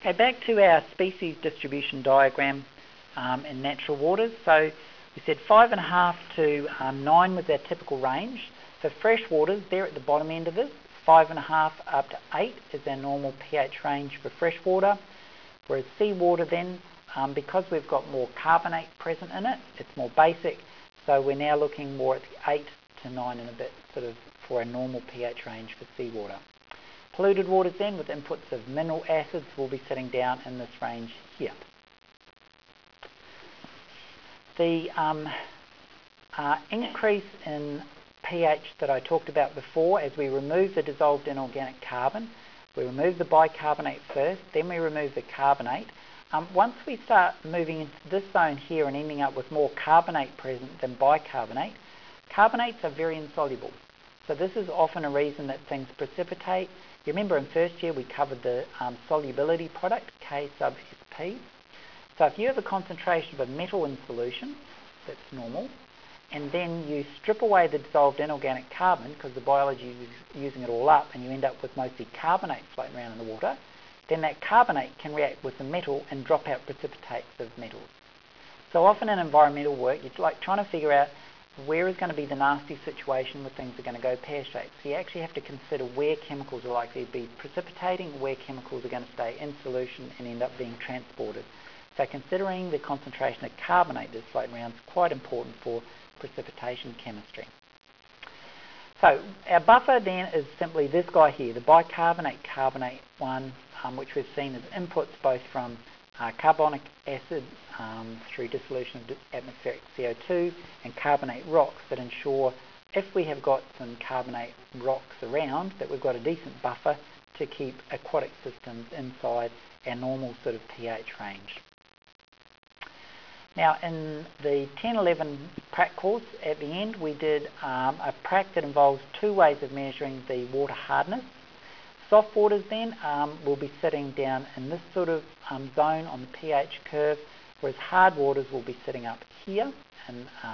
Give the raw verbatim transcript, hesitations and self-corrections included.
Okay, back to our species distribution diagram um, in natural waters. So we said five and a half to um, nine was our typical range. For fresh waters, they're at the bottom end of this. Five and a half up to eight is our normal pH range for fresh water. Whereas seawater then, um, because we've got more carbonate present in it, it's more basic. So we're now looking more at the eight to nine and a bit sort of for a normal pH range for seawater. Polluted waters then, with inputs of mineral acids, will be sitting down in this range here. The um, uh, increase in pH that I talked about before, as we remove the dissolved inorganic carbon, we remove the bicarbonate first, then we remove the carbonate. Um, once we start moving into this zone here and ending up with more carbonate present than bicarbonate, carbonates are very insoluble. So this is often a reason that things precipitate. You remember in first year we covered the um, solubility product, K sub S P. So if you have a concentration of a metal in solution, that's normal, and then you strip away the dissolved inorganic carbon because the biology is using it all up and you end up with mostly carbonate floating around in the water, then that carbonate can react with the metal and drop out precipitates of metals. So often in environmental work, it's like trying to figure out where is going to be the nasty situation where things are going to go pear-shaped. So you actually have to consider where chemicals are likely to be precipitating, where chemicals are going to stay in solution and end up being transported. So considering the concentration of carbonate that's floating around is quite important for precipitation chemistry. So our buffer then is simply this guy here, the bicarbonate carbonate one, um, which we've seen as inputs both from uh, carbonic acid um, through dissolution of atmospheric C O two and carbonate rocks that ensure if we have got some carbonate rocks around that we've got a decent buffer to keep aquatic systems inside our normal sort of pH range. Now in the ten eleven prac course at the end we did um, a prac that involves two ways of measuring the water hardness. Soft waters then um, will be sitting down in this sort of um, zone on the pH curve, whereas hard waters will be sitting up here in